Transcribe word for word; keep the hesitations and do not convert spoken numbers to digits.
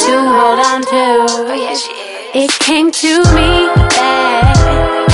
to hold on to. It came to me back.